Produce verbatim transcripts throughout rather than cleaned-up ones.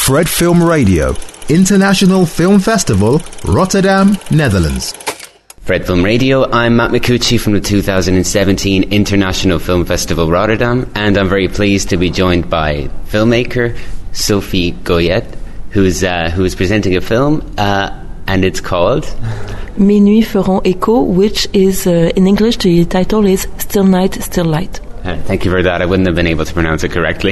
Fred Film Radio, International Film Festival, Rotterdam, Netherlands. Fred Film Radio, I'm Matt Micucci from the two thousand seventeen International Film Festival Rotterdam, and I'm very pleased to be joined by filmmaker Sophie Goyette, who's uh, who is presenting a film, uh, and it's called Mes nuits feront écho, which is uh, in English the title is Still Night, Still Light. Uh, thank you for that. I wouldn't have been able to pronounce it correctly.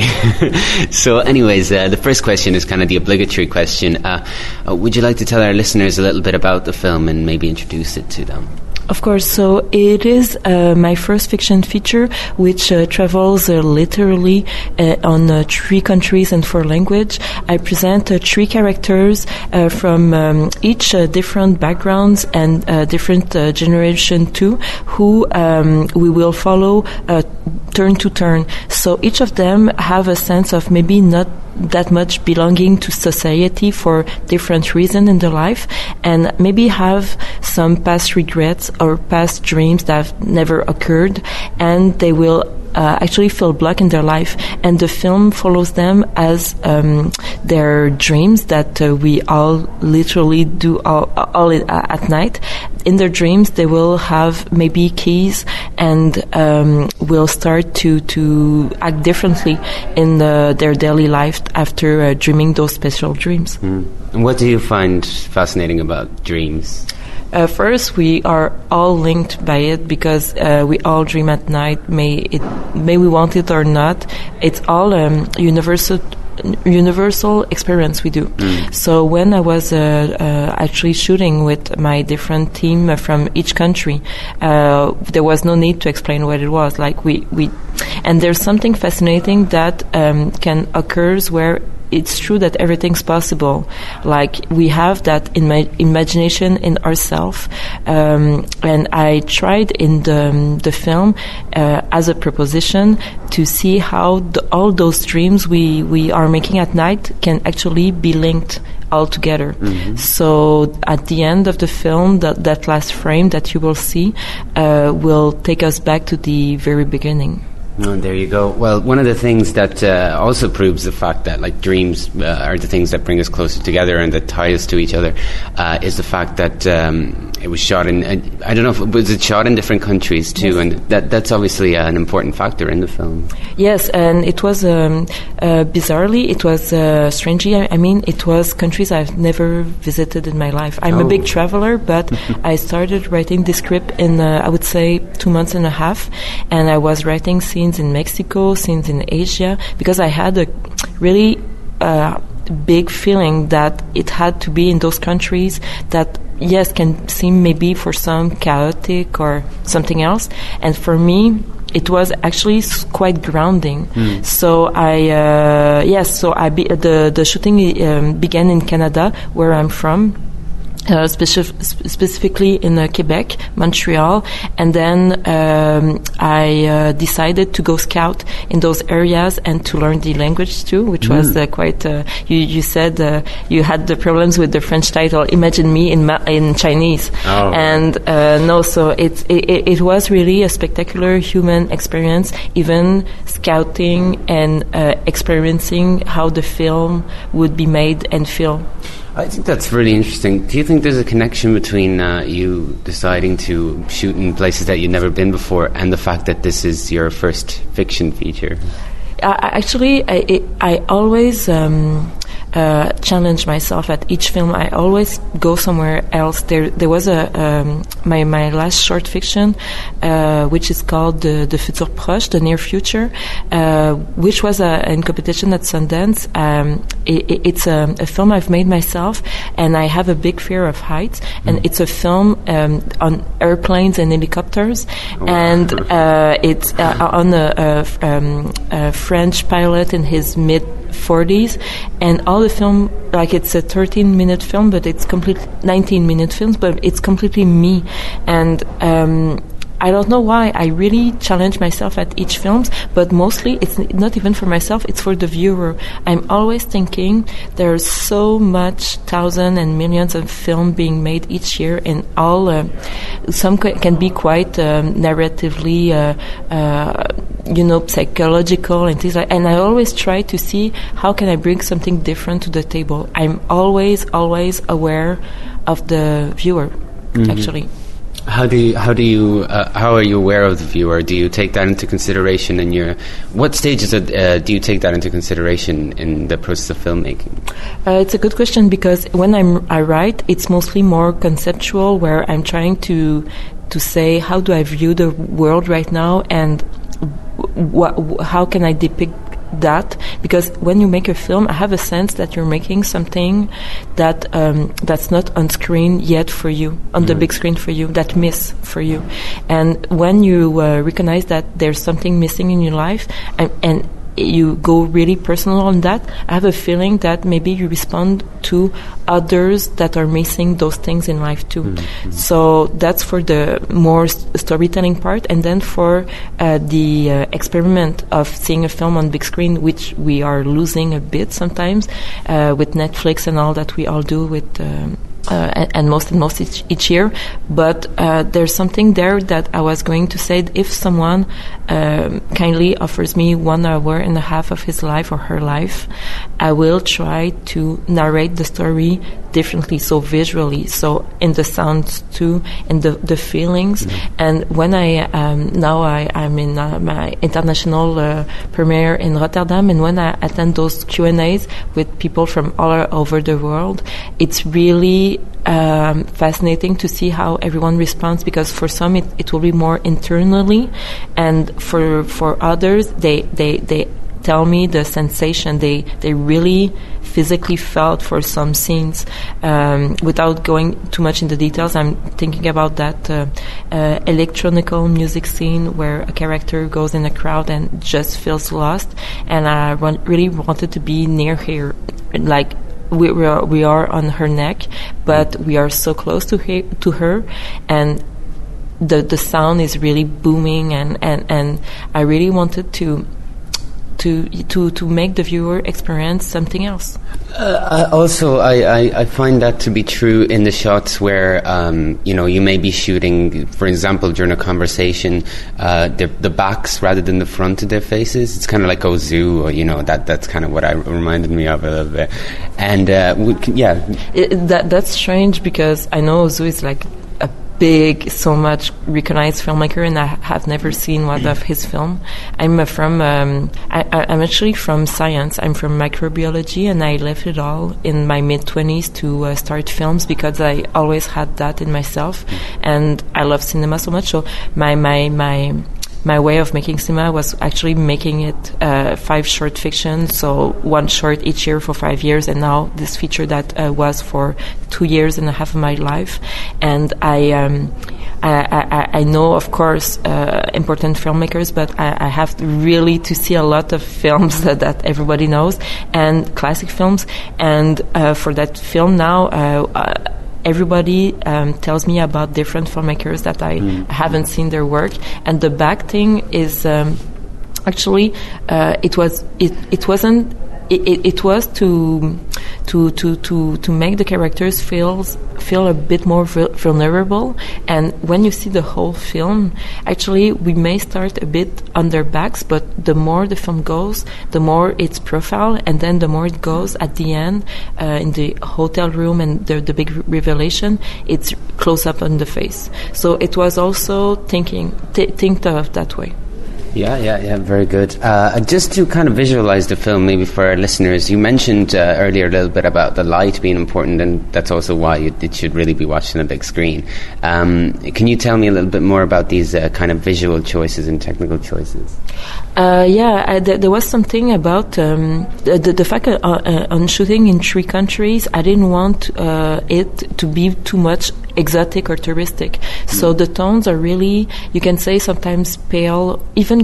So anyways, uh, the first question is kind of the obligatory question. Uh, uh, would you like to tell our listeners a little bit about the film and maybe introduce it to them? Of course. So it is uh, my first fiction feature, which uh, travels uh, literally uh, on uh, three countries and four languages. I present uh, three characters uh, from um, each uh, different backgrounds and uh, different uh, generation too, who um, we will follow uh, turn to turn. So each of them have a sense of maybe not that much belonging to society for different reasons in their life, and maybe have some past regrets or past dreams that have never occurred, and they will uh, actually feel blocked in their life. And the film follows them as um, their dreams that uh, we all literally do all, all in, uh, at night. In their dreams, they will have maybe keys and um, will start to, to act differently in the, their daily life after uh, dreaming those special dreams. Mm. And what do you find fascinating about dreams? Uh, first, we are all linked by it because uh, we all dream at night. May it, may we want it or not, it's all um, universal. universal experience we do. Mm. So when I was uh, uh, actually shooting with my different team from each country, uh, there was no need to explain what it was. Like we, we, and there's something fascinating that um, can occur where it's true that everything's possible. Like we have that in my imagination in ourselves, um, and I tried in the um, the film uh, as a proposition to see how the, all those dreams we we are making at night can actually be linked all together. Mm-hmm. So at the end of the film, that that last frame that you will see uh, will take us back to the very beginning. Oh, there you go. Well, one of the things that uh, also proves the fact that like dreams uh, are the things that bring us closer together and that tie us to each other uh, is the fact that um, it was shot in, uh, I don't know, if, was it shot in different countries too? Yes. And that that's obviously uh, an important factor in the film. Yes, and it was, um, uh, bizarrely, it was uh, strangely, I, I mean, it was countries I've never visited in my life. I'm oh. a big traveler, but I started writing this script in, uh, I would say, two months and a half, and I was writing scenes in Mexico, scenes in Asia, because I had a really uh, big feeling that it had to be in those countries that, yes, can seem maybe for some chaotic or something else, and for me it was actually quite grounding. Mm. So I, uh, yes, so I be, the the shooting um, began in Canada, where I'm from. Uh, specif- specifically in uh, Quebec, Montreal, and then um, I uh, decided to go scout in those areas and to learn the language too, which mm. was uh, quite. Uh, you you said uh, you had the problems with the French title. Imagine me in ma- in Chinese, oh. and uh, no, so it, it it was really a spectacular human experience, even scouting and uh, experiencing how the film would be made and feel. I think that's really interesting. Do you think there's a connection between uh, you deciding to shoot in places that you've never been before and the fact that this is your first fiction feature? Uh, actually, I, it, I always um, uh, challenge myself at each film. I always go somewhere else. There, there was a um, my my last short fiction, uh, which is called the, the Futur Proche, the near future, uh, which was a, in competition at Sundance. Um, it, it's a, a film I've made myself, and I have a big fear of heights. Mm. And it's a film um, on airplanes and helicopters, oh. and uh, it's uh, on a, a, um, a French pilot in his mid forties, and all the film, like it's a thirteen minute film, but it's complete nineteen minute films, but it's completely me. And um, I don't know why. I really challenge myself at each film, but mostly it's not even for myself, it's for the viewer. I'm always thinking there's so much thousands and millions of film being made each year, and all uh, some ca- can be quite um, narratively uh, uh, you know, psychological and things like, and I always try to see how can I bring something different to the table. I'm always always aware of the viewer. Mm-hmm. Actually, how do you how do you uh, how are you aware of the viewer? Do you take that into consideration in your what stages of, uh, do you take that into consideration in the process of filmmaking? Uh, it's a good question, because when I'm I write, it's mostly more conceptual, where I'm trying to to say how do I view the world right now, and wh- how can I depict that, because when you make a film, I have a sense that you're making something that um, that's not on screen yet for you, on mm-hmm. the big screen for you, that miss for you. And when you uh, recognize that there's something missing in your life, and, and you go really personal on that, I have a feeling that maybe you respond to others that are missing those things in life too. Mm-hmm. So that's for the more st- storytelling part, and then for uh, the uh, experiment of seeing a film on big screen, which we are losing a bit sometimes uh, with Netflix and all that we all do with um, Uh, and, and most and most each, each year, but uh, there's something there that I was going to say. If someone um, kindly offers me one hour and a half of his life or her life, I will try to narrate the story differently, so visually, so in the sounds too, and the the feelings. Mm-hmm. And when I um, now I I'm in uh, my international uh, premiere in Rotterdam, and when I attend those Q and A's with people from all over the world, it's really Um, fascinating to see how everyone responds, because for some it, it will be more internally, and for for others they they, they tell me the sensation they they really physically felt for some scenes. Um, without going too much into details, I'm thinking about that uh, uh, electronical music scene where a character goes in a crowd and just feels lost, and I want, really wanted to be near her, like We, we are we are on her neck, but we are so close to her, to her, and the the sound is really booming, and, and, and I really wanted to to to to make the viewer experience something else. Uh, also, I, I, I find that to be true in the shots where um, you know you may be shooting, for example, during a conversation, uh, the the backs rather than the front of their faces. It's kind of like Ozu, or you know that that's kind of what I reminded me of a little bit. And uh, we can, yeah, it, that that's strange, because I know Ozu is like a big, so much recognized filmmaker, and I have never seen one of his film. I'm uh, from, um, I, I'm actually from science. I'm from microbiology, and I left it all in my mid-twenties to uh, start films, because I always had that in myself, and I love cinema so much. So my my my my way of making cinema was actually making it uh, five short fiction, so one short each year for five years, and now this feature that uh, was for two years and a half of my life. And I um, I, I, I know, of course, uh, important filmmakers, but I, I have really to see a lot of films that, that everybody knows, and classic films. And uh, for that film now, uh, uh, everybody um, tells me about different filmmakers that I mm. haven't seen their work, and the back thing is um, actually uh, it was it it wasn't it, it, it was to to to to to make the characters feel feel a bit more vulnerable. And when you see the whole film, actually we may start a bit on their backs, but the more the film goes, the more its profile, and then the more it goes at the end uh, in the hotel room, and the the big revelation, it's close up on the face. So it was also thinking th- think of that way. Yeah, yeah, yeah, very good. Uh, just to kind of visualize the film, maybe for our listeners, you mentioned uh, earlier a little bit about the light being important, and that's also why it, it should really be watched on a big screen. Um, can you tell me a little bit more about these uh, kind of visual choices and technical choices? Uh, yeah, I, th- there was something about um, the, the, the fact that uh, uh, on shooting in three countries, I didn't want uh, it to be too much exotic or touristic. Mm. So the tones are really, you can say sometimes pale, even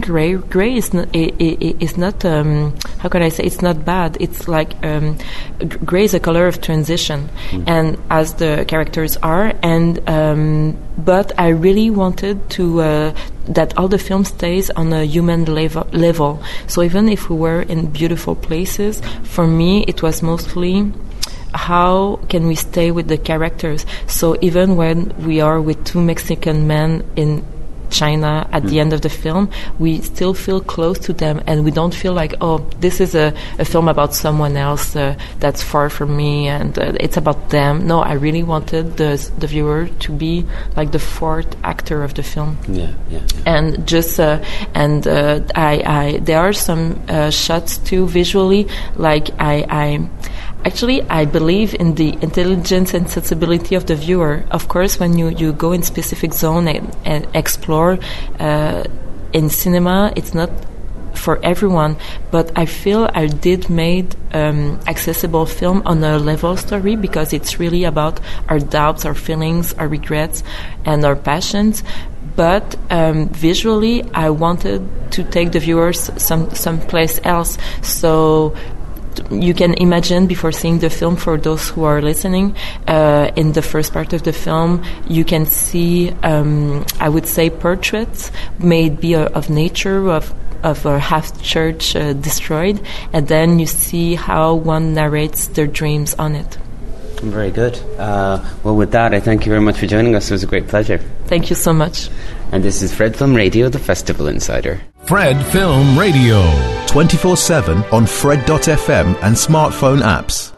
think gray gray is not it, it, it's not um, how can I say it's not bad. It's like um, gray is a color of transition, mm. and as the characters are, and um, but I really wanted to uh, that all the film stays on a human level. level. So even if we were in beautiful places, for me it was mostly how can we stay with the characters. So even when we are with two Mexican men in China at mm. the end of the film, we still feel close to them, and we don't feel like, oh, this is a, a film about someone else uh, that's far from me, and uh, it's about them. No, I really wanted the the viewer to be like the fourth actor of the film. Yeah, yeah. yeah. And just uh, and uh, I, I there are some uh, shots too visually, like I I. Actually, I believe in the intelligence and sensibility of the viewer. Of course, when you, you go in specific zone and, and explore uh, in cinema, it's not for everyone. But I feel I did made um, accessible film on a level story, because it's really about our doubts, our feelings, our regrets, and our passions. But um, visually, I wanted to take the viewers some someplace else. So you can imagine, before seeing the film, for those who are listening, uh, in the first part of the film, you can see, um, I would say, portraits, maybe uh, of nature, of of a half church uh, destroyed, and then you see how one narrates their dreams on it. Very good. Uh, well, with that, I thank you very much for joining us. It was a great pleasure. Thank you so much. And this is Fred Film Radio, the Festival Insider. Fred Film Radio. twenty-four seven on Fred dot f m and smartphone apps.